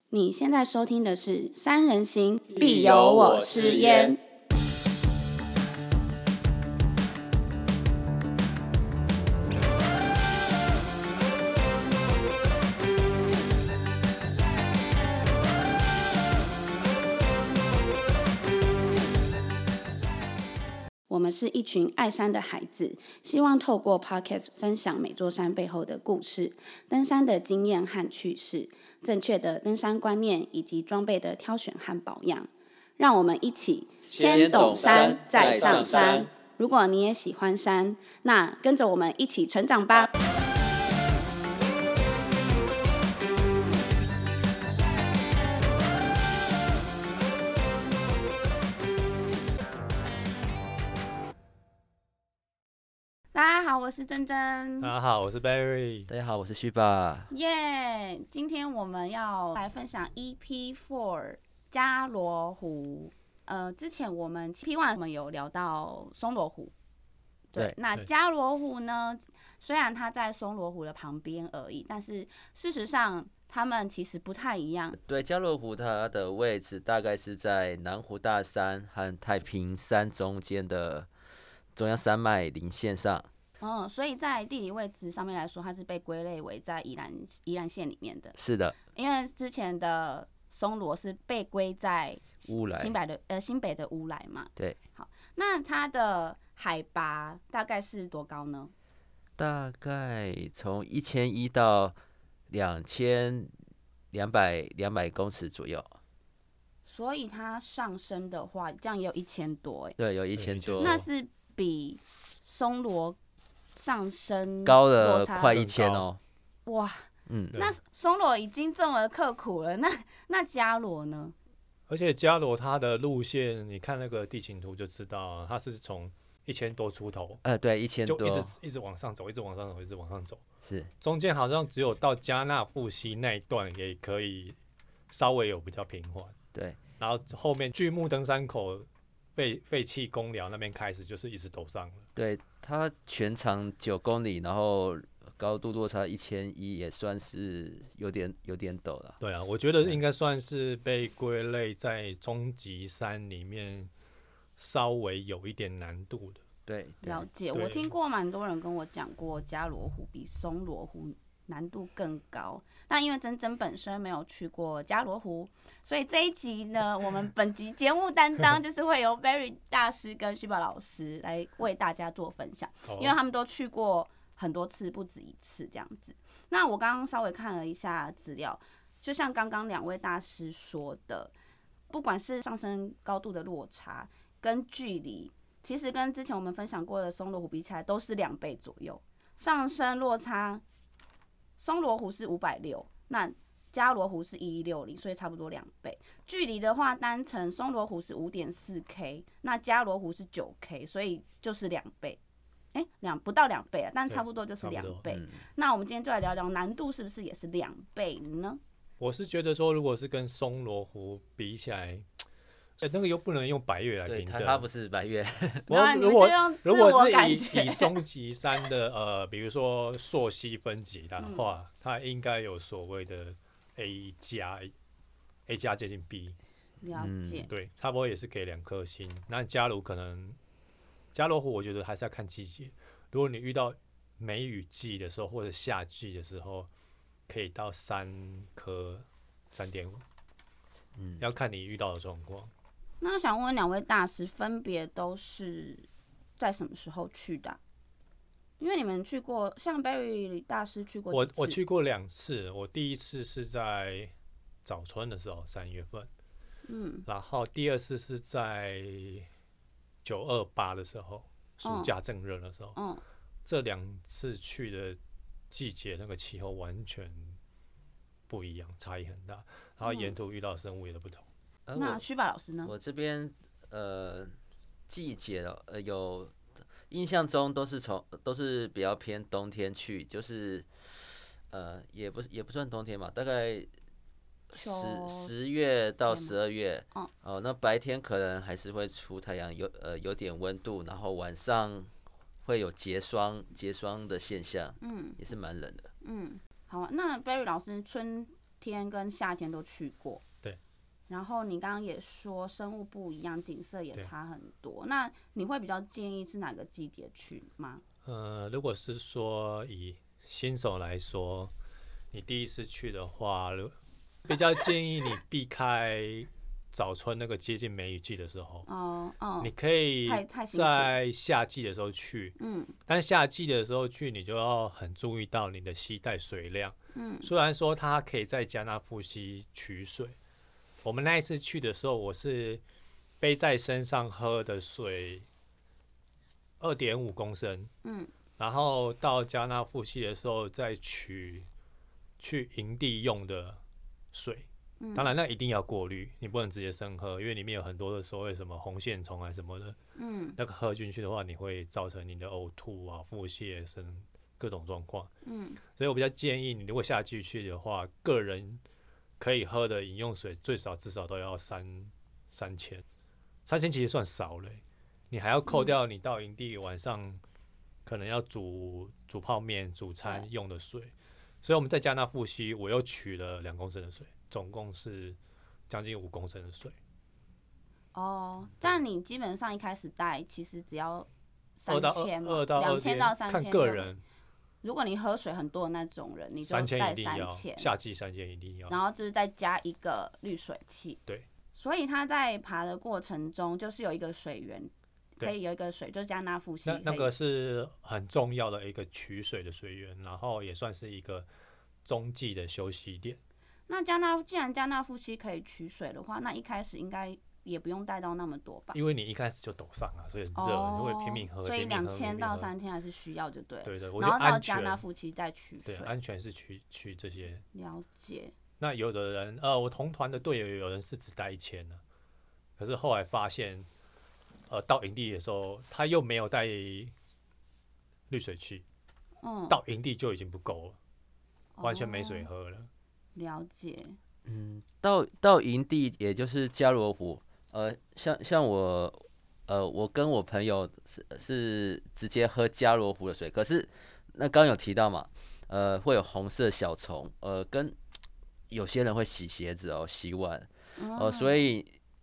你现在收听的是《三人行，必有我师焉》。我们是一群爱山的孩子，希望透过 Podcast 分享每座山背后的故事、登山的经验和趣事、正确的登山观念以及装备的挑选和保养。让我们一起先懂山，再上山。如果你也喜欢山，那跟着我们一起成长吧。大家好，我是珍珍。 大家好，我是 Barry。 大家好，我是旭爸。 耶！今天我们要来分享 EP4 加罗湖。之前我们 EP1 我们有聊到松罗湖，对。那加罗湖呢，虽然它在松罗湖的旁边而已，但是事实上它们其实不太一样。 对，加罗湖它的位置大概是在南湖大山和太平山中间的中央山脉林线上。 所以在地理位置上面来说，它是被归类为在宜兰县里面的。 是的， 因为之前的松罗是被归在乌来新北的乌来嘛。 对。 好，那它的海拔大概是多高呢？ 大概从1100到2200公尺左右。 所以它上升的话，这样也有1000多哎。 对，有1000多。 那是比松罗上升高了快1000哦。 哇，那松罗已经这么刻苦了，那加罗呢？ 而且加罗它的路线，你看那个地形图就知道，它是从1000多出头， 对，1000多， 就一直往上走，一直往上走，一直往上走。 是， 中间好像只有到加纳富溪那一段也可以稍微有比较平缓。 对， 然后后面巨木登山口废弃公寮那边开始就是一直陡上了。 对，它全长9公里，然后高度落差1100，也算是有点陡了。 对啊，我觉得应该算是被归类在中级山里面稍微有一点难度的。 对， 了解。我听过蛮多人跟我讲过，加罗湖比松罗湖难度更高。那因为珍珍本身没有去过加罗湖，所以这一集呢，我们本集节目担当就是会由 Barry 大师跟旭宝老师来为大家做分享，因为他们都去过很多次，不止一次这样子。那我刚刚稍微看了一下资料，就像刚刚两位大师说的，不管是上升高度的落差跟距离，其实跟之前我们分享过的松罗湖比起来，都是2倍左右。上升落差，松罗湖是560，那加罗湖是1160，所以差不多2倍。距离的话，单程松罗湖是5.4K， 那加罗湖是9K， 所以就是2倍。不到2倍啊，但差不多就是2倍。那我们今天就来聊聊难度是不是也是2倍呢？ 我是觉得说，如果是跟松罗湖比起来，那个又不能用百岳来评断， 它不是百岳。 如果是以中级山的比如说溯溪分级的话，它应该有所谓的 A 加接近 B。 了解。 对，差不多也是给2颗星。那加罗湖，我觉得还是要看季节。如果你遇到梅雨季的时候，或者夏季的时候，可以到3颗3.5。要看你遇到的状况。 那想问两位大师，分别都是在什么时候去的因为你们去过，像 Barry 大师去过几次？ 我去过2次。我第一次是在早春的时候，3月份。然后第2次是在928的时候，暑假正热的时候。这2次去的季节，那个气候完全不一样，差异很大。然后沿途遇到的生物也都不同。 那旭爸老师呢？ 我这边季节有印象中都是比较偏冬天去，就是也不算冬天嘛，大概10月到12月。那白天可能还是会出太阳，有点温度，然后晚上会有结霜的现象，也是蛮冷的。 好啊，那 Barry 老师春天跟夏天都去过。 对。 然后你刚刚也说生物不一样，景色也差很多。那你会比较建议是哪个季节去吗？ 如果是说以新手来说，你第一次去的话，比较建议你避开早春那个接近梅雨季的时候。你可以在夏季的时候去，但夏季的时候去，你就要很注意到你的携带水量。虽然说它可以在加纳富溪取水，我们那一次去的时候，我是背在身上喝的水2.5公升，然后到加纳富溪的时候再取去营地用的水。当然那一定要过滤，你不能直接生喝，因为里面有很多的所谓什么红线虫啊什么的，那个喝进去的话，你会造成你的呕吐啊、腹泻、各种状况。所以我比较建议你，如果夏季去的话，个人可以喝的饮用水至少都要3000，其实算少了你还要扣掉你到营地晚上可能要煮泡面、煮餐用的水。所以我们在加纳富溪，我又取了2公升的水，总共是将近5公升的水。 但你基本上一开始带其实只要3000嘛，2000到3000， 看个人。 如果你喝水很多的那种人，你就带3000， 夏季3000一定要。 然后就是再加一个滤水器。 对。 所以他在爬的过程中，就是有一个水源，可以有一个水，就是加纳富溪。 那个是很重要的一个取水的水源，然后也算是一个中继的休息点。 那既然加纳富溪可以取水的话，那一开始应该也不用带到那么多吧？ 因为你一开始就陡上啊，所以很热，你会拼命喝。 所以2000到3000还是需要就对了。 对， 然后到加纳富溪再取水。 对，安全是取这些。 了解。 那有的人，我同团的队友有人是只带1000的，可是后来发现，到营地的时候他又没有带滤水器，到营地就已经不够了，完全没水喝了。 了解。 到营地也就是加罗湖，像我跟我朋友是直接喝加罗湖的水，可是那刚有提到嘛，会有红色小虫，跟有些人会洗鞋子洗碗，所以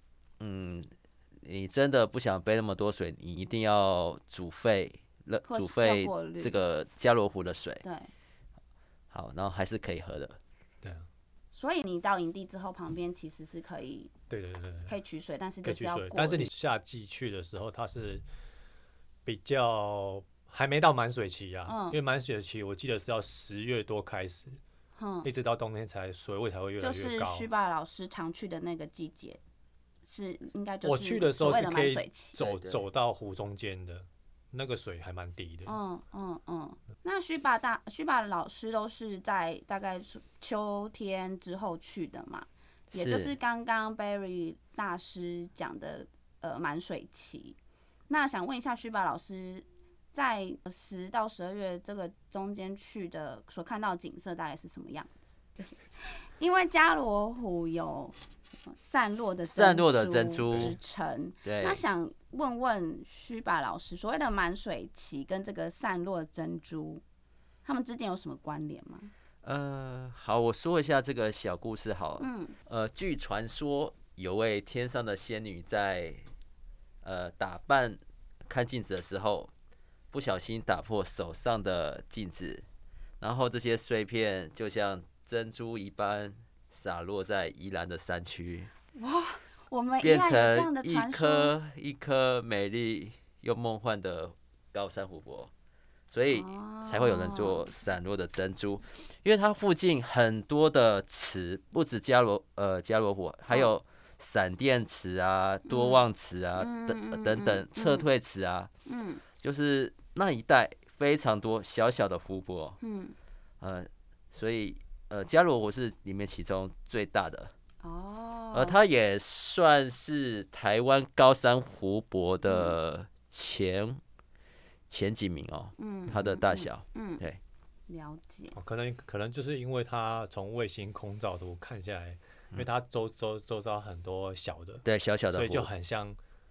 你真的不想背那么多水，你一定要煮沸这个加罗湖的水。 对。 好，然后还是可以喝的。 对啊。 所以你到营地之后，旁边其实是可以， 对， 可以取水，但是就是要过滤。 但是你夏季去的时候，它是比较还没到满水期因为满水期我记得是要10月多开始，一直到冬天水位才会越来越高。 就是须爸老师常去的那个季节，应该就是我去的时候是可以走到湖中间的，那个水还蛮低的。 那须爸老师都是在大概秋天之后去的嘛，也就是刚刚 Barry 大师讲的满水期。那想问一下须爸老师，在10到12月这个中间去的所看到的景色大概是什么样子？因为加罗湖有散落的珍珠之称，那想问问须爸老师，所谓的满水期跟这个散落的珍珠，他们之间有什么关联吗？ 好，我说一下这个小故事好了。据传说，有位天上的仙女在打扮看镜子的时候，不小心打破手上的镜子，然后这些碎片就像珍珠一般洒落在宜兰的山区。 哇，我们变成一颗美丽又梦幻的高山湖泊，所以才会有人做散落的珍珠。因为它附近很多的池，不止加罗湖，还有闪电池啊、多望池啊等等撤退池啊，就是那一带非常多小小的湖泊。所以加罗湖是里面其中最大的。它也算是台湾高山湖泊的前几名它的大小。对， 了解。 可能就是因为它从卫星空照图看下来，因为它周遭很多小的， 对，小小的湖， 所以就很像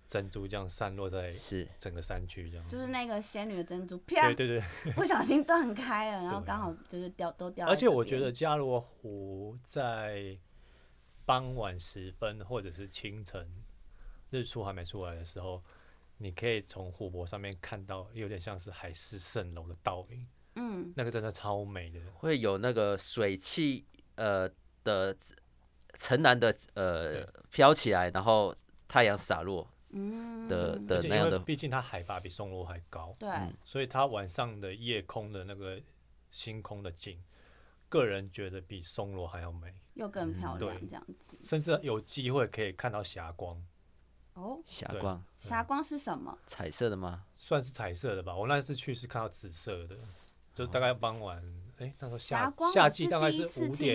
珍珠这样散落在是整个山区这样。 就是那个仙女的珍珠，啪， 对对对， 不小心断开了，然后刚好就是都掉。 而且我觉得加罗湖在傍晚时分或者是清晨日出还没出来的时候，你可以从湖泊上面看到有点像是海市蜃楼的倒影，那个真的超美的， 会有那个水汽的澄蓝的飘起来，然后太阳洒落的那样的。 毕竟它海拔比松罗还高， 对， 所以它晚上的夜空的那个星空的景，个人觉得比松罗还要美， 又更漂亮这样子， 甚至有机会可以看到霞光。 哦， 霞光， 霞光是什么？ 彩色的吗？ 算是彩色的吧。我那次去是看到紫色的，就大概傍晚，那时候夏季大概是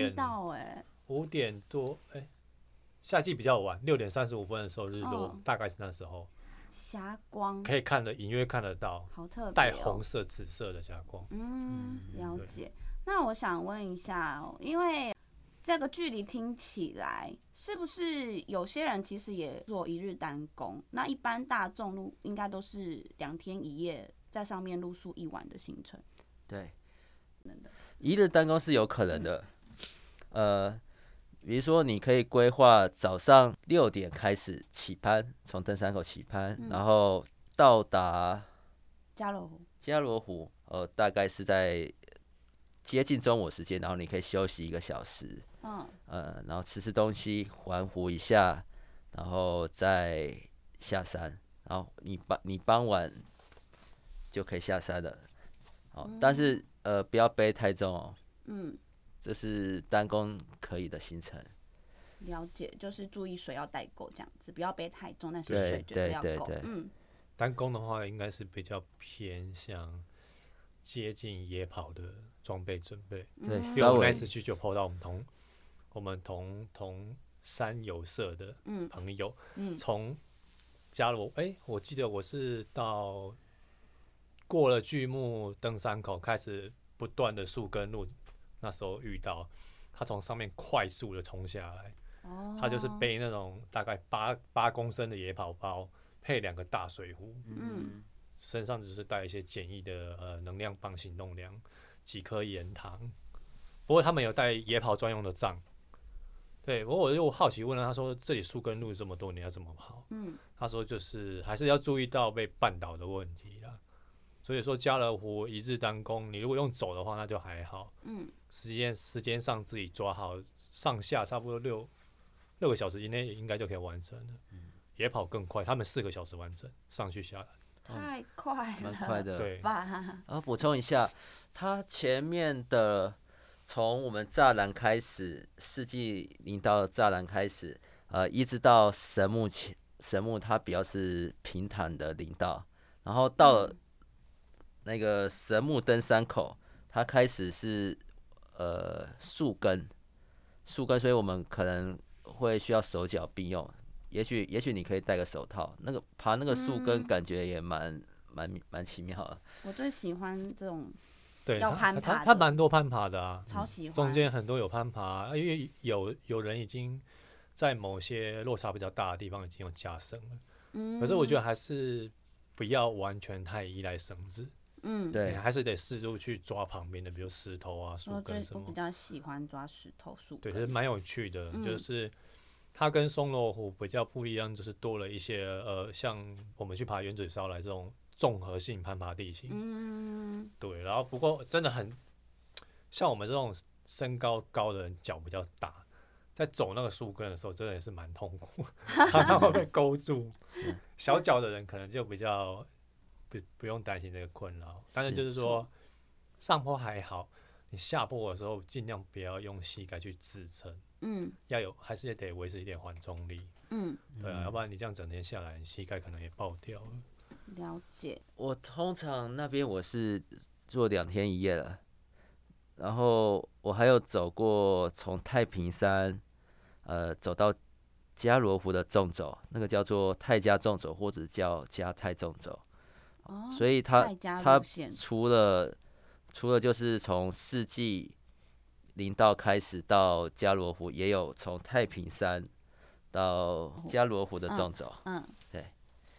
5点多，夏季比较晚，6:35的时候日落，大概是那时候。 霞光可以隐约看得到， 好特别， 带红色、紫色的霞光。 了解。那我想问一下因为这个距离听起来，是不是有些人其实也做一日单攻？那一般大众应该都是2天1夜在上面露宿1晚的行程。 对，一日单攻是有可能的。比如说，你可以规划早上6点开始起攀，从登山口起攀，然后到达加罗湖，大概是在接近中午时间，然后你可以休息1个小时，然后吃东西，环湖一下，然后再下山，然后你傍晚就可以下山了。但是不要背太重哦。这是单攻可以的行程。 了解，就是注意水要带够，这样子不要背太重，但是水绝对要够。 单攻的话，应该是比较偏向接近野跑的装备准备。 对， 因为我们那次去就碰到我们同山有社的朋友，从加罗，我记得我是到过了巨木登山口，开始不断的树根路。那时候遇到他从上面快速的冲下来，他就是背那种大概8公升的野跑包，配2个大水壶，身上只是带一些简易的能量棒、行动粮、几颗盐糖。不过他们有带野跑专用的杖。对，不过我就好奇问了他说：“这里树根路这么多，你要怎么跑？”他说就是还是要注意到被绊倒的问题啦。所以说加罗湖一日单攻，你如果用走的话，那就还好。时间上自己抓好，上下差不多6个小时以内应该就可以完成了。野跑更快，他们4个小时完成，上去下来。 太快了， 蛮快的。 对。 然后补充一下，它前面的从我们栅栏开始，四季林道栅栏开始，一直到神木它比较是平坦的林道，然后到了那个神木登山口，它开始是树根，所以我们可能会需要手脚并用。也许你可以戴个手套，爬那个树根感觉也蛮奇妙的。 我最喜欢这种对要攀爬的， 它蛮多攀爬的啊， 超喜欢。 中间很多有攀爬，因为有人已经在某些落差比较大的地方已经有架绳了。可是我觉得还是不要完全太依赖绳子。 对， 还是得适度去抓旁边的，比如石头啊、树根什么。 我比较喜欢抓石头、树根。 对，是蛮有趣的，就是它跟松罗湖比较不一样，就是多了一些像我们去爬原嘴烧来这种综合性攀爬地形。对，然后不过真的很像我们这种身高高的人，脚比较大，在走那个树根的时候，真的也是蛮痛苦，常常会被勾住。小脚的人可能就比较不用担心这个困扰，但是就是说上坡还好，你下坡的时候尽量不要用膝盖去支撑，还是得维持一点缓冲力，对啊，要不然你这样整天下来，你膝盖可能也爆掉了。 了解。 我通常那边我是做2天1夜了，然后我还有走过从太平山走到加罗湖的纵走，那个叫做泰加纵走或者叫加泰纵走。所以它除了就是从四季林道开始到加罗湖，也有从太平山到加罗湖的纵走。 对。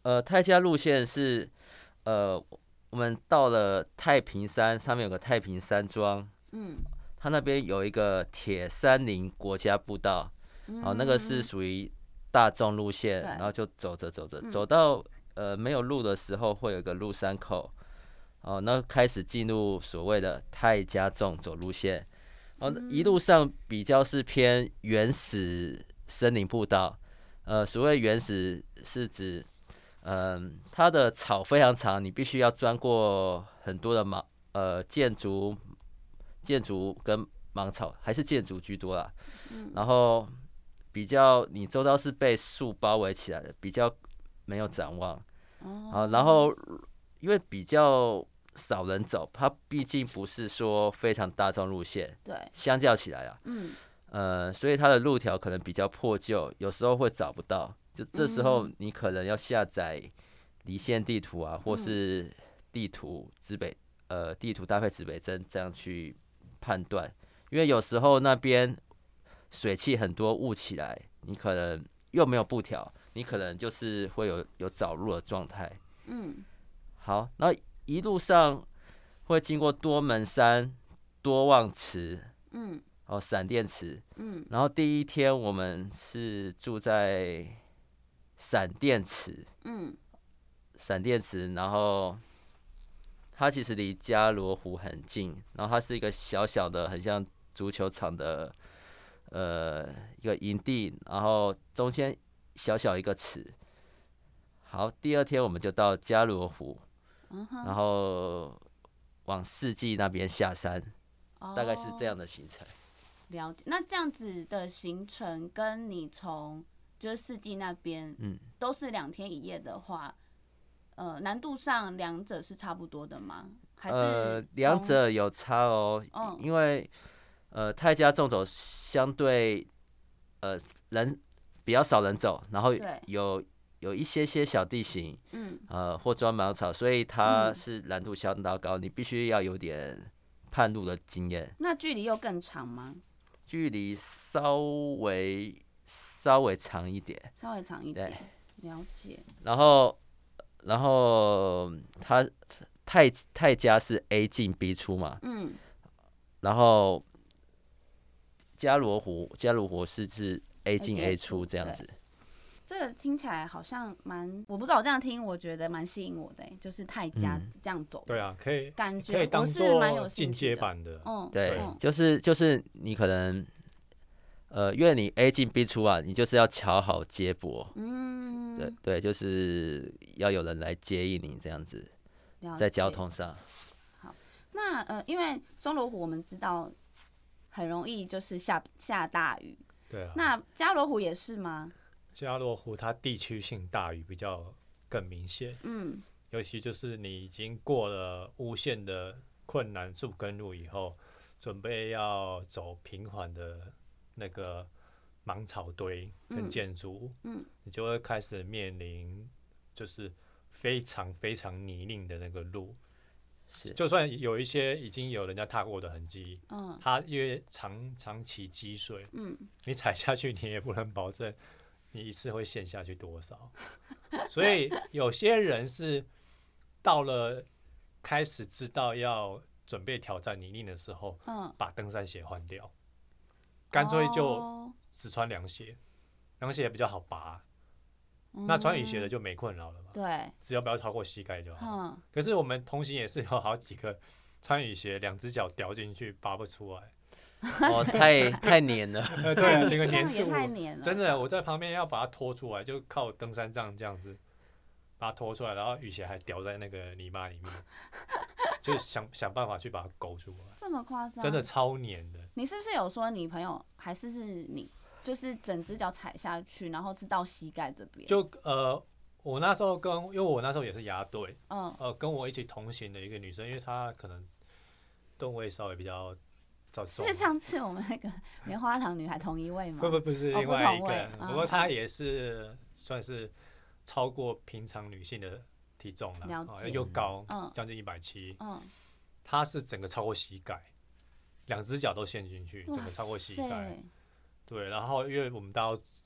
泰嘉路线是我们到了太平山，上面有个太平山庄，它那边有一个铁山林国家步道，那个是属于大众路线，然后就走着走到没有路的时候，会有一个入山口，那开始进入所谓的泰嘉纵走路线，一路上比较是偏原始森林步道，所谓原始是指它的草非常长，你必须要钻过很多的建筑跟芒草，还是建筑居多啦。然后比较你周遭是被树包围起来的，比较没有展望。然后因为比较少人走，它毕竟不是说非常大众路线， 对， 相较起来啊，所以它的路条可能比较破旧，有时候会找不到。就这时候你可能要下载离线地图啊，或是地图地图搭配指北针这样去判断，因为有时候那边水汽很多雾起来，你可能又没有布条，你可能就是会有找路的状态。好，然后一路上会经过多门山、多望池，闪电池，然后第一天我们是住在闪电池，然后它其实离加罗湖很近，然后它是一个小小的很像足球场的一个营地，然后中间小小一个池。好，第二天我们就到加罗湖，然后往四季那边下山，大概是这样的行程。 了解。那这样子的行程跟你从就是四季那边，都是2天1夜的话，难度上两者是差不多的吗？还是两者有差哦，因为泰嘉纵走相对人比较少人走，然后有一些小地形，或钻芒草，所以它是难度相当高，你必须要有点探路的经验。 那距离又更长吗？ 距离稍微长一点， 了解。 然后它泰嘉是 A 进 B 出嘛，然后加罗湖是 A 进 A 出这样子。 这个听起来好像我不知道，我这样听我觉得蛮吸引我的，就是泰嘉这样走。 对啊，可以感觉当做进阶版的。 对，就是你可能因为你 A 进 B 出啊，你就是要瞧好接驳，对，就是要有人来接应你这样子，在交通上。 好，那因为松罗湖我们知道很容易就是下大雨， 对啊。 那加罗湖也是吗？ 加罗湖它地区性大雨比较更明显，尤其就是你已经过了乌线的困难树根路以后，准备要走平缓的那个芒草堆跟建筑，你就会开始面临就是非常非常泥泞的那个路，就算有一些已经有人家踏过的痕迹，它因为长期积水，你踩下去你也不能保证你一次会陷下去多少，所以有些人是到了开始知道要准备挑战泥泞的时候，把登山鞋换掉，干脆就只穿凉鞋，凉鞋也比较好拔。那穿雨鞋的就没困扰了嘛， 对， 只要不要超过膝盖就好。可是我们同行也是有好几个穿雨鞋2只脚掉进去拔不出来。 太黏了。 对啊，整个黏住， 太黏了。 真的，我在旁边要把它拖出来，就靠登山杖这样子把它拖出来，然后雨鞋还掉在那个泥巴里面，就想办法去把它勾出来。 这么夸张？ 真的超黏的。 你是不是有说你朋友还是你，就是整只脚踩下去，然后是到膝盖这边？ 就我那时候因为我那时候也是压队，跟我一起同行的一个女生，因为她可能吨位稍微比较。 是上次我们那个棉花糖女孩同一位吗？ 不是另外一个，不过她也是算是超过平常女性的体重了，又高，将近170，她是整个超过膝盖，2只脚都陷进去，整个超过膝盖。对，然后因为我们到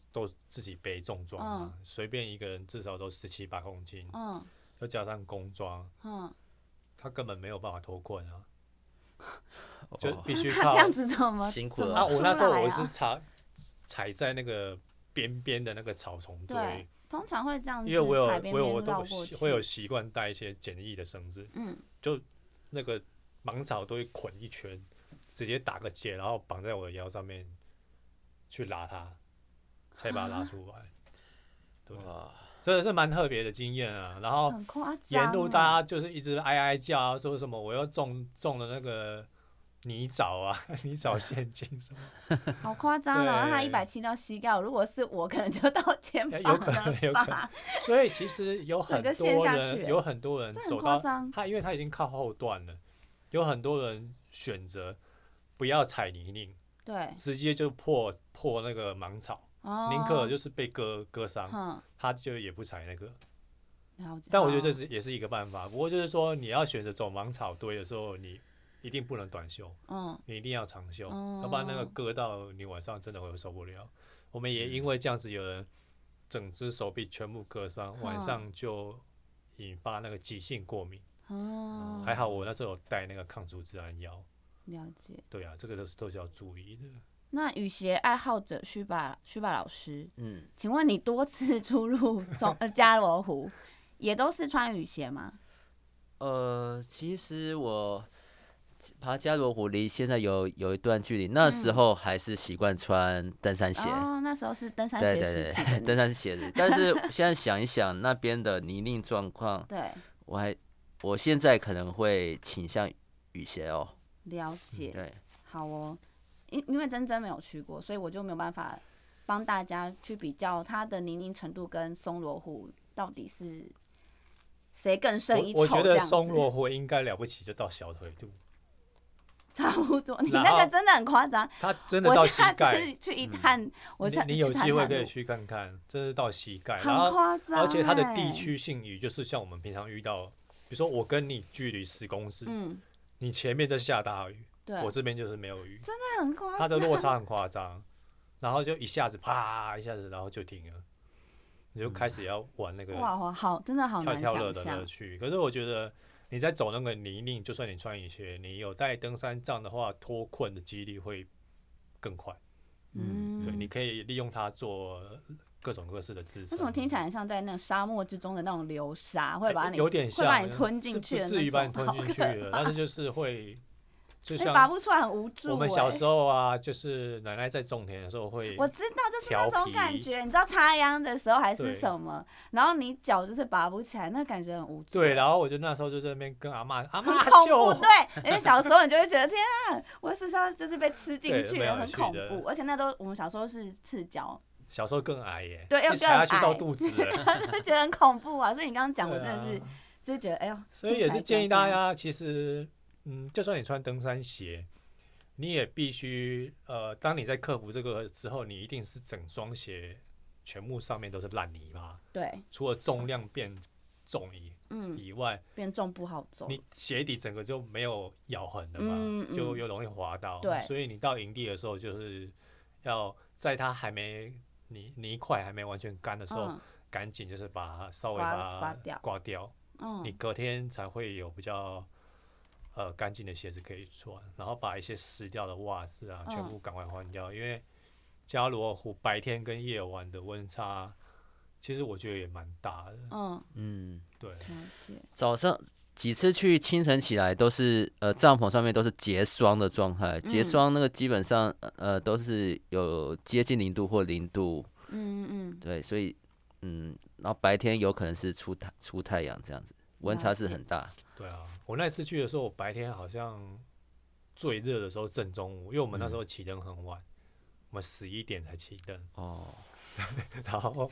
都自己背重装嘛，随便一个人至少都17、8公斤，又加上工装，他根本没有办法脱困啊，就必须靠他这样子怎么辛苦了啊？ 我那时候我是踩在那个边边的那个草丛堆， 通常会这样子， 因为我绕过去会有习惯带一些简易的绳子，就那个芒草都会捆一圈，直接打个结，然后绑在我的腰上面去拉它，才把它拉出来。对，真的是蛮特别的经验啊。然后沿路大家就是一直哀叫啊，说什么我要中了那个泥沼啊，泥沼陷阱什么， 好夸张哦！他170到膝盖，如果是我，可能就到肩膀了吧。 有可能。所以其实有很多人走到他，因为他已经靠后段了，有很多人选择不要踩泥泞， 对， 直接就破那个芒草，宁可就是被割伤，他就也不踩那个。但我觉得这也是一个办法，不过就是说你要选择走芒草堆的时候，你一定不能短袖，你一定要长袖，要不然那个割到你晚上真的会受不了。我们也因为这样子，有人整只手臂全部割伤，晚上就引发那个急性过敏。还好我那时候有带那个抗组织胺药。 了解。 对啊，这个都是要注意的。 那雨鞋爱好者旭爸老师，请问你多次出入加罗湖，也都是穿雨鞋吗？ 其实我爬加罗湖离现在有一段距离，那时候还是习惯穿登山鞋。 那时候是登山鞋时期的登山鞋子。但是现在想一想，那边的泥泞状况， 对， 我现在可能会倾向雨鞋哦。 了解。 对， 好哦，因为真没有去过，所以我就没有办法帮大家去比较它的泥泞程度跟松罗湖到底是谁更胜一筹。 我觉得松罗湖应该了不起就到小腿肚， 差不多。你那个真的很夸张， 它真的到膝盖。 我下次去一探， 你有机会可以去看看，真是到膝盖， 很夸张。 而且它的地区性雨就是像我们平常遇到，比如说我跟你距离10公尺，你前面在下大雨，我这边就是没有雨， 真的很夸张， 它的落差很夸张，然后就一下子啪一下子，然后就停了，你就开始要玩那个哇，好，真的好难跳乐的乐趣。可是我觉得你在走那个泥泞，就算你穿雨鞋，你有带登山杖的话，脱困的几率会更快。对，你可以利用它做各种各式的支撑。 为什么听起来像在那沙漠之中的那种流沙，会把你有点像， 会把你吞进去的那种， 不至于把你吞进去的，但是就是会。就像拔不出来很无助。 我们小时候啊，就是奶奶在种田的时候会， 我知道就是那种感觉，你知道插秧的时候还是什么，然后你脚就是拔不起来，那感觉很无助。 对，然后我就那时候就在那边跟阿嬷救我。对，因为小时候你就会觉得天啊，我是要就是被吃进去了，很恐怖。而且那都我们小时候是赤脚， 小时候更矮耶， 对，要踩下去到肚子了， 就觉得很恐怖啊。所以你刚刚讲，我真的是就是觉得哎呦， 所以也是建议大家其实。就算你穿登山鞋，你也必须当你在克服这个之后，你一定是整双鞋全部上面都是烂泥巴。 对， 除了重量变重以外， 变重不好走， 你鞋底整个就没有咬痕了嘛，就又容易滑到。 对， 所以你到营地的时候，就是要在它还没泥块还没完全干的时候，赶紧就是把它稍微把它刮掉，你隔天才会有比较。干净的鞋子可以穿，然后把一些湿掉的袜子啊，全部赶快换掉。因为加罗湖白天跟夜晚的温差，其实我觉得也蛮大的。对。 早上几次去，清晨起来都是帐篷上面都是结霜的状态，结霜那个基本上都是有接近0度或0度。对，所以然后白天有可能是出太阳这样子。温差是很大。 对啊，我那次去的时候，我白天好像最热的时候正中午，因为我们那时候起灯很晚，我们11点才起灯。然后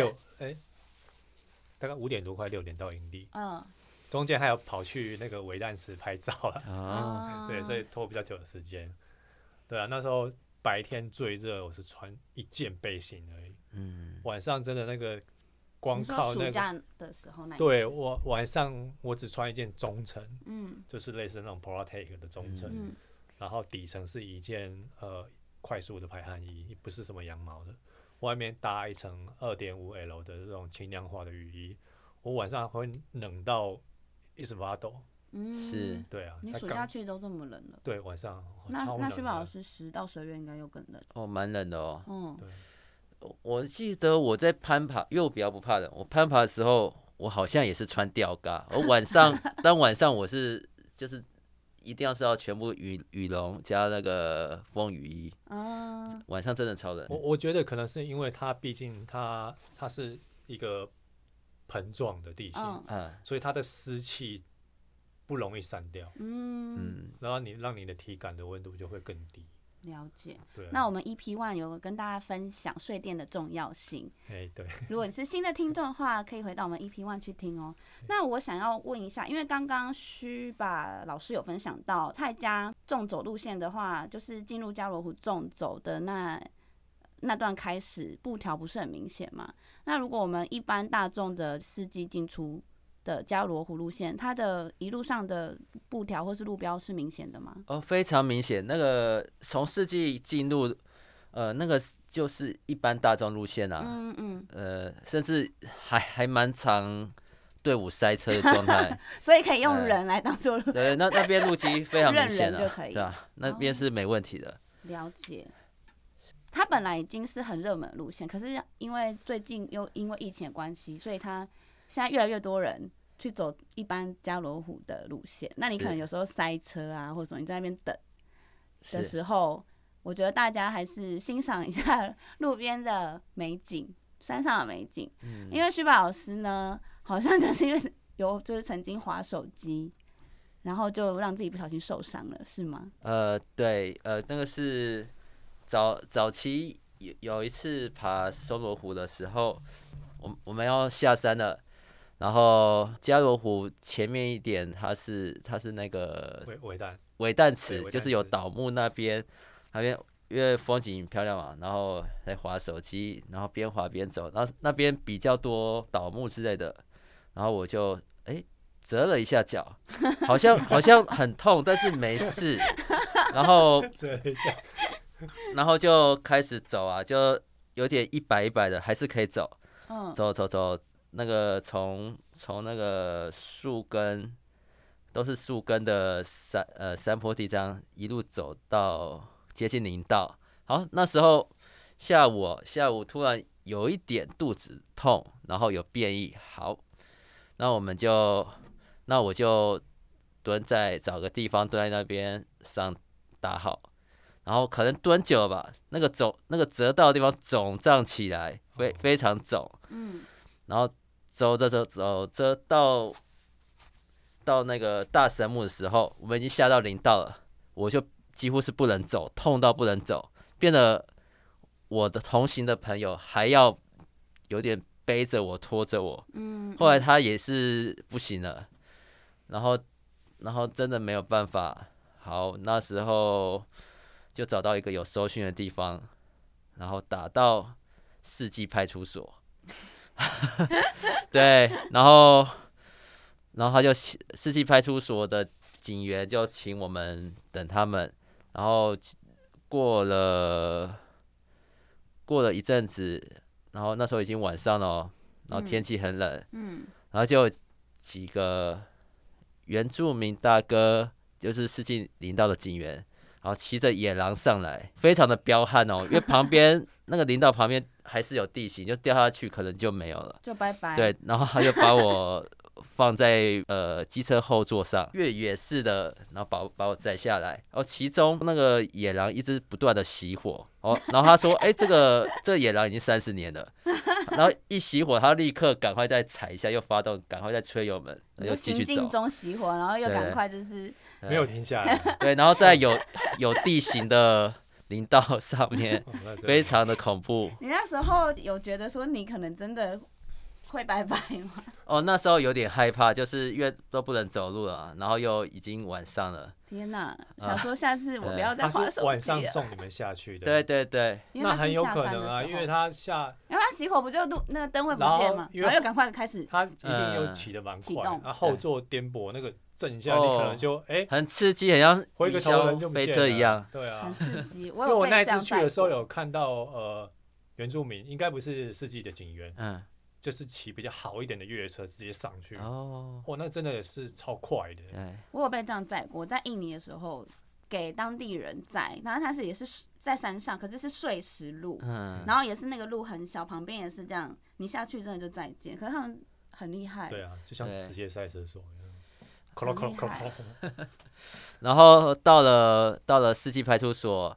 大概5点多快6点到营地。中间还有跑去那个微弹池拍照了。对，所以拖比较久的时间。对啊，那时候白天最热，我是穿1件背心而已。晚上真的那个。光靠那个暑假的时候， 对，我晚上我只穿1件中层，就是类似那种 Protec 的中层，然后底层是一件快速的排汗衣，不是什么羊毛的。 外面搭一层2.5L 的这种轻量化的雨衣，我晚上会冷到一直发抖。 是， 对啊， 你暑假去都这么冷了？ 对，晚上那超冷的。 旭宝老师10到12月应该又更冷。 哦，蛮冷的哦。 对， 我记得我在攀爬，因为我比较不怕冷，我攀爬的时候，我好像也是穿吊嘎，而晚上我是就是一定要全部羽绒加那个风雨衣，晚上真的超冷。 我觉得可能是因为它毕竟它是一个盆状的地形，所以它的湿气不容易散掉，然后让你的体感的温度就会更低。 了解。 对啊， 那我们 EP1 有跟大家分享睡垫的重要性。 对。 如果你是新的听众的话，可以回到我们 EP1 去听哦。那我想要问一下，因为刚刚须把老师有分享到泰嘉纵走路线的话，就是进入嘉罗湖纵走的那段开始，布条不是很明显嘛？那如果我们一般大众的司机进出的嘉罗湖路线，它的一路上的布条或是路标是明显的吗？ 非常明显。那个从四季进入，那个就是一般大众路线啊。甚至还蛮长队伍塞车的状态。 所以可以用人来当做路。 对，那边路基非常明显就可以， 对啊，那边是没问题的。 了解。它本来已经是很热门的路线，可是因为最近又因为疫情的关系，所以它现在越来越多人去走一般嘉罗湖的路线。那你可能有时候塞车啊，或者什么，你在那边等的时候，我觉得大家还是欣赏一下路边的美景，山上的美景。因为须宝老师呢，好像就是因为就是曾经滑手机，然后就让自己不小心受伤了，是吗？ 对，那个是早期有一次爬松罗湖的时候，我们要下山了。然后嘉罗湖前面一点，它是那个尾弹池，就是有倒木那边因为风景漂亮嘛，然后在滑手机，然后边滑边走，然后那边比较多倒木之类的，然后我就折了一下脚，好像很痛，但是没事，然后折一下， 然后就开始走啊，就有点一摆的，还是可以走，走。那个从那个树根都是树根的山坡地，这样一路走到接近林道。好，那时候下午突然有一点肚子痛，然后有变异。好，那我就找个地方蹲在那边上大号，然后可能蹲久了吧，那个折到的地方肿胀起来，非常肿。然后走到那个大神木的时候，我们已经下到林道了，我就几乎是不能走，痛到不能走，变得我的同行的朋友还要有点背着我拖着我。后来他也是不行了，然后真的没有办法。好，那时候就找到一个有收讯的地方，然后打到世纪派出所。对，然后他就世纪派出所的警员就请我们等他们，然后过了一阵子，然后那时候已经晚上了，然后天气很冷，然后就几个原住民大哥，就是世纪林道的警员，然后骑着野狼上来，非常的彪悍哦，因为旁边那个林道旁边还是有地形，就掉下去可能就没有了， 就拜拜。 对，然后他就把我放在机车后座上，越野式的，然后把我载下来。然后其中那个野狼一直不断的熄火，然后他说：“这个野狼已经30年了。”然后一熄火，他立刻赶快再踩一下，又发动，赶快再吹油门，又继续走。 行进中熄火，然后又赶快就是没有停下来。 对，然后在有地形的林道上面，非常的恐怖。 你那时候有觉得说你可能真的会拜拜吗？ 那时候有点害怕，就是因为都不能走路了，然后又已经晚上了。 天哪，想说下次我不要再滑手机了。 他是晚上送你们下去的。 对， 那很有可能啊，因为他熄火不就那个灯会不见吗？然后又赶快开始。 他一定又骑得蛮快，然后后座颠簸那个震一下，你可能就很刺激，很像回个头人就飞车一样。 对啊， 很刺激。因为我那次去的时候有看到原住民，应该不是4季的警员， 嗯， 就是骑比较好一点的越野车直接上去。 哦， 哇，那真的也是超快的。 对， 我有被这样载过，在印尼的时候给当地人载，然后他也是在山上，可是是碎石路，然后也是那个路很小，旁边也是这样，你下去真的就再见。可是他们很厉害， 对啊，就像职业赛车手一样。 很厉害然后到了4季派出所，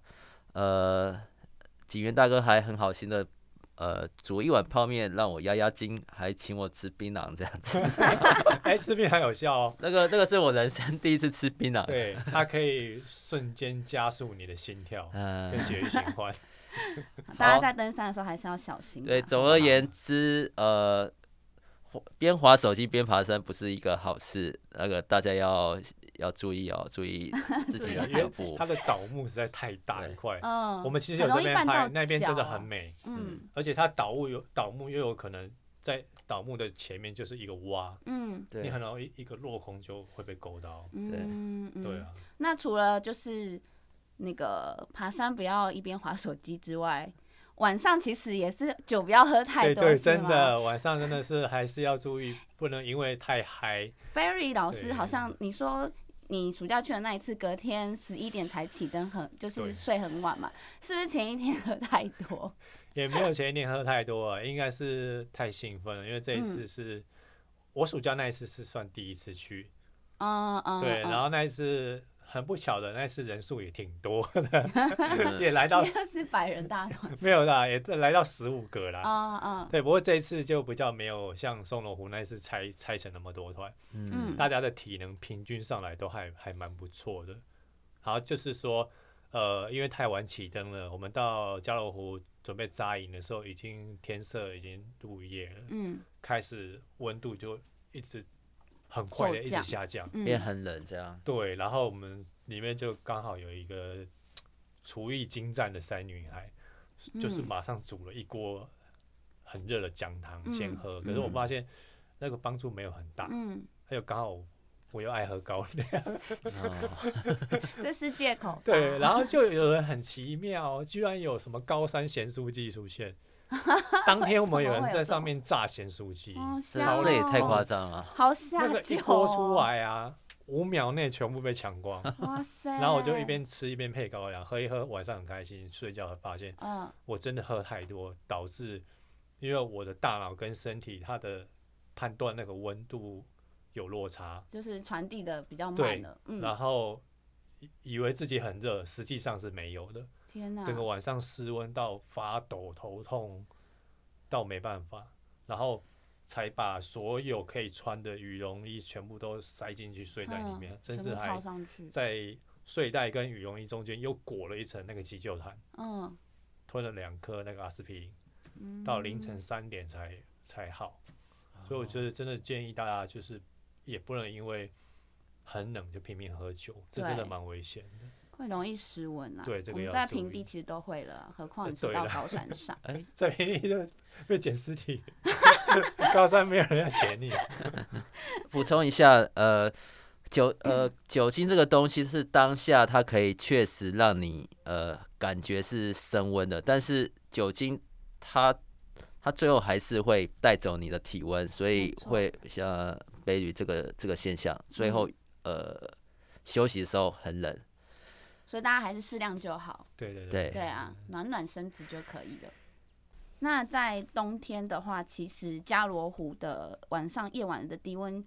警员大哥还很好心的，煮一碗泡面让我压压惊，还请我吃槟榔这样子。 哎，吃槟榔有效哦。 那个是我人生第一次吃槟榔。 对，它可以瞬间加速你的心跳跟血液循环。 大家在登山的时候还是要小心。 对，总而言之，边滑手机边爬山不是一个好事，那个大家要注意哦，注意自己的脚步。 它的倒木实在太大一块，我们其实有很容这边拍， 易绊到那边真的脚很美， 而且它倒木又有可能在倒木的前面就是一个洼， 对， 你很容易一个落空就会被勾到，对啊。 那除了就是那个爬山不要一边滑手机之外，晚上其实也是酒不要喝太多， 对，真的晚上真的是还是要注意，不能因为太嗨。 Barry 老师好像你说你暑假去的那一次，隔天11点才起灯，就是睡很晚嘛，是不是前一天喝太多？ 也没有前一天喝太多啊，应该是太兴奋了，因为这一次是我暑假那一次是算第一次去，对，然后那一次。很不巧的，那次人数也挺多的，也来到是100人大团， 没有啦，也来到15个啦。对，不过这一次就比较没有像松罗湖那一次拆成那么多团，大家的体能平均上来都还蛮不错的。然后就是说，因为太晚起灯了，我们到加罗湖准备扎营的时候，天色已经入夜了，开始温度就一直。很快的一直下降， 变很冷这样。 对，然后我们里面就刚好有一个厨艺精湛的山女孩，就是马上煮了一锅很热的姜汤先喝。可是我发现那个帮助没有很大，还有刚好我又爱喝高粱， 这是借口。 对，然后就有人很奇妙，居然有什么高山咸酥鸡出现。当天我们有人在上面炸咸酥鸡， 这也太夸张了， 好下酒。 那个一锅出来啊，5秒内全部被抢光。 哇塞！ 然后我就一边吃一边配高粱，喝一喝，晚上很开心。睡觉发现，我真的喝太多，导致因为我的大脑跟身体它的判断那个温度有落差， 就是传递的比较慢了。 然后以为自己很热，实际上是没有的。 天哪！ 整个晚上失温到发抖、头痛，到没办法，然后才把所有可以穿的羽绒衣全部都塞进去睡袋里面，甚至还在睡袋跟羽绒衣中间又裹了一层那个急救毯，吞了2颗那个阿司匹林，到凌晨3点才好。所以我觉得真的建议大家就是也不能因为很冷就拼命喝酒，这真的蛮危险的。 会容易失温啊！ 对，这个要我们在平地其实都会了，何况你去到高山上。 在平地就被捡尸体，高山没有人要捡你。 补充一下，酒精这个东西是当下它可以确实让你感觉是升温的，但是酒精它最后还是会带走你的体温，所以会像杯旅这个现象，最后休息的时候很冷。 所以大家还是适量就好。 对啊，暖暖身子就可以了。那在冬天的话，其实加罗湖的夜晚的低温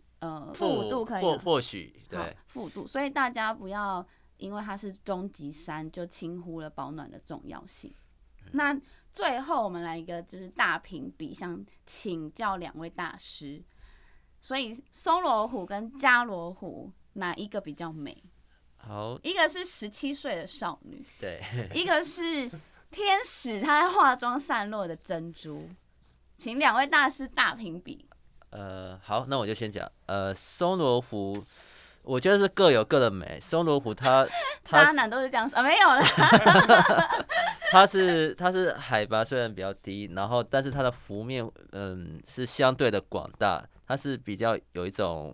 ，-5度可以， 或许对 -5度，所以大家不要因为它是终极山就轻忽了保暖的重要性。那最后我们来一个就是大评比，想请教2位大师，所以松罗湖跟加罗湖哪一个比较美？ 好， 一个是17岁的少女， 对， 一个是天使，她在化妆散落的珍珠，请2位大师大评比。 好，那我就先讲，松罗湖，我觉得是各有各的美。松罗湖它渣男都是这样说，没有啦。 它是海拔虽然比较低，然后但是它的湖面是相对的广大，它是比较有一种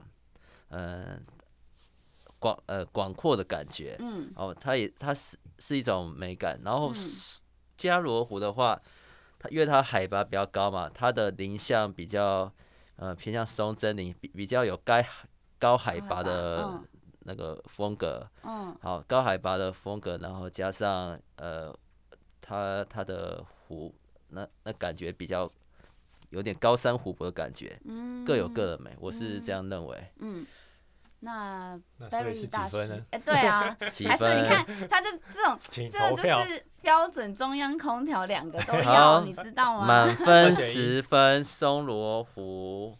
广阔的感觉，它是一种美感。然后加罗湖的话， 因为它海拔比较高嘛，它的林相比较偏向松针林，比较有高海拔的那个风格。好，高海拔的风格，然后加上它的湖，那感觉比较有点高山湖泊的感觉，各有各的美，我是这样认为。 那所以是 Berry 大师几分呢？ 对啊，还是你看他就这种，这就是标准中央空调2个都要，你知道吗？ 满分10分，松罗湖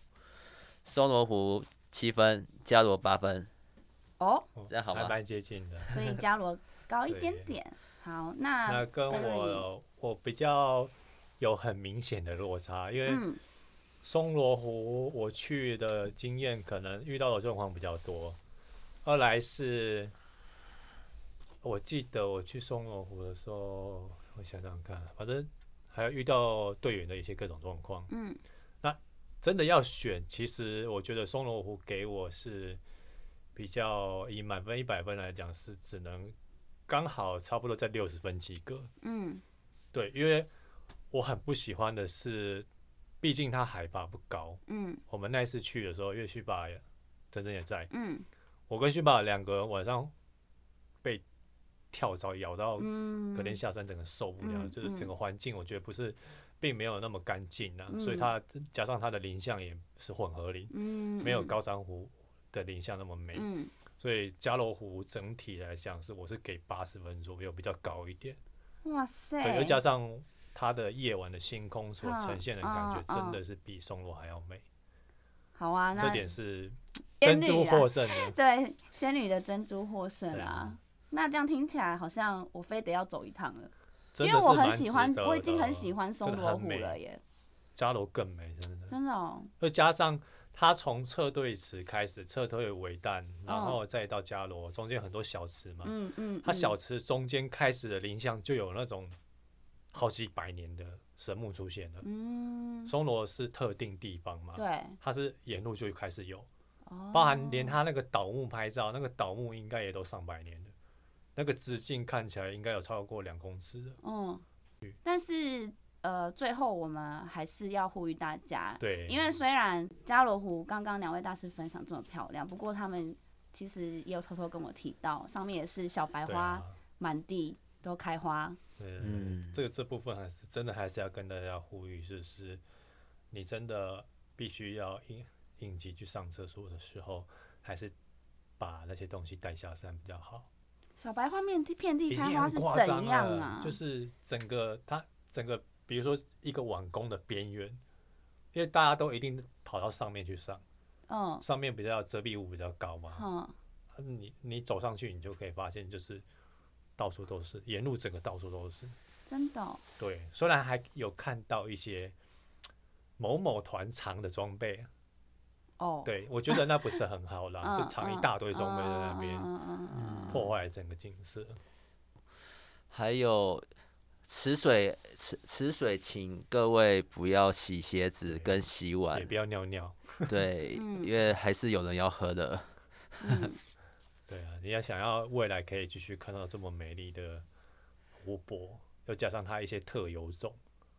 7分，伽罗8分。这样好吗？ 还蛮接近的。 所以伽罗高一点点。好，那跟我比较有很明显的落差，因为松罗湖我去的经验可能遇到的状况比较多。二来是，我记得我去松罗湖的时候，我想想看，反正还有遇到队员的一些各种状况。那真的要选，其实我觉得松罗湖给我是比较以满分100分来讲，是只能刚好差不多在60分及格。对，因为我很不喜欢的是，毕竟它海拔不高。我们那次去的时候，因为旭爸真也在。我跟旭爸2个人晚上被跳蚤咬到，隔天下山整个受不了，就是整个环境我觉得并没有那么干净啊，所以它加上它的林相也是混合林，没有高山湖的林相那么美。所以伽罗湖整体来讲我是给80分左右，比较高一点。 哇塞！ 对，又加上它的夜晚的星空所呈现的感觉，真的是比松罗还要美。 好啊，那这点是珍珠获胜的。 对，仙女的珍珠获胜啊。那这样听起来好像我非得要走一趟了，因为我很喜欢，我已经很喜欢松罗湖了耶。 伽罗更美，真的哦。 又加上它从撤退池开始，撤退尾弹，然后再到伽罗，中间很多小池嘛。它小池中间开始的林相就有那种好几百年的神木出现了。松罗是特定地方嘛， 对， 它是沿路就开始有，包含连它那个倒木拍照，那个倒木应该也都上百年了。那个直径看起来应该有超过2公尺的。 但是最后我们还是要呼吁大家， 对， 因为虽然伽罗湖刚刚2位大师分享这么漂亮，不过他们其实也有偷偷跟我提到，上面也是小白花满地都开花。这部分还是要跟大家呼吁，就是你真的必须要应急去上厕所的时候，还是把那些东西带下山比较好。 小白花遍地开花是怎样啊？ 就是整个，比如说一个碗公的边缘，因为大家都一定跑到上面去上，上面比较遮蔽物比较高嘛。你走上去，你就可以发现，就是到处都是，沿路整个到处都是。 真的。 对，虽然还有看到一些某某团藏的装备。对，我觉得那不是很好啦，就藏一大堆装备在那边，破坏整个景色。 还有池水，请各位不要洗鞋子跟洗碗， 也不要尿尿。 对，因为还是有人要喝的。 对啊，你要想要未来可以继续看到这么美丽的湖泊，又加上它一些特有种，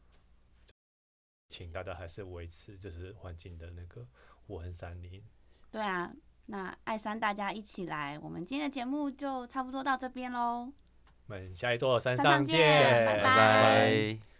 请大家还是维持就是环境的那个无痕山林。 对啊，那爱山大家一起来，我们今天的节目就差不多到这边喽。 我们下一周的山上见， 拜拜。